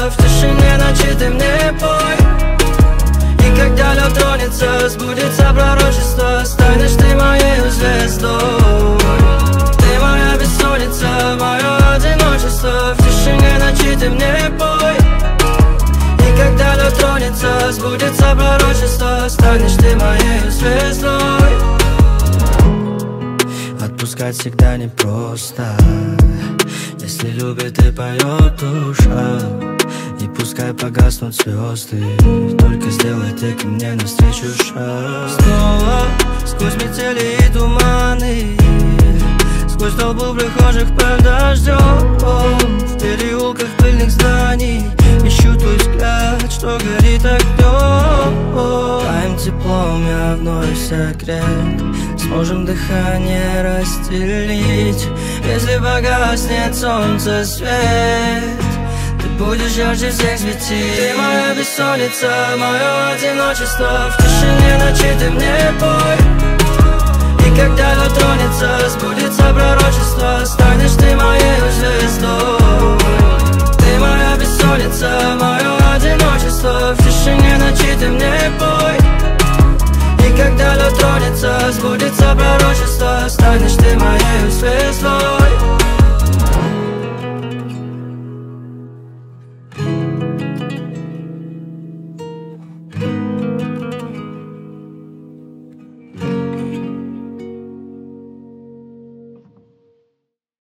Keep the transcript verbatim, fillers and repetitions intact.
В тишине ночи ты мне пой. И когда лед тронется, сбудется пророчество. Станешь ты моей звездой. Ты моя бессонница, мое одиночество. В тишине ночи ты мне пой. И когда лед тронется, сбудется пророчество. Станешь ты моей звездой. Отпускать всегда непросто, если любит и поет душа. И пускай погаснут звезды, только сделай ты ко мне навстречу шаг. Снова сквозь метели и туманы, сквозь толпу прохожих под дождем, в переулках пыльных зданий ищу твой взгляд, что горит огнем. Твоим теплом я вновь согрет, сможем дыхание расстелить. Если погаснет солнце свет, ты будешь ярче всех светить. Ты моя бессонница, мое одиночество. В тишине ночи ты мне пой. И когда лед тронется, сбудется пророчество. Станешь ты моей звездой.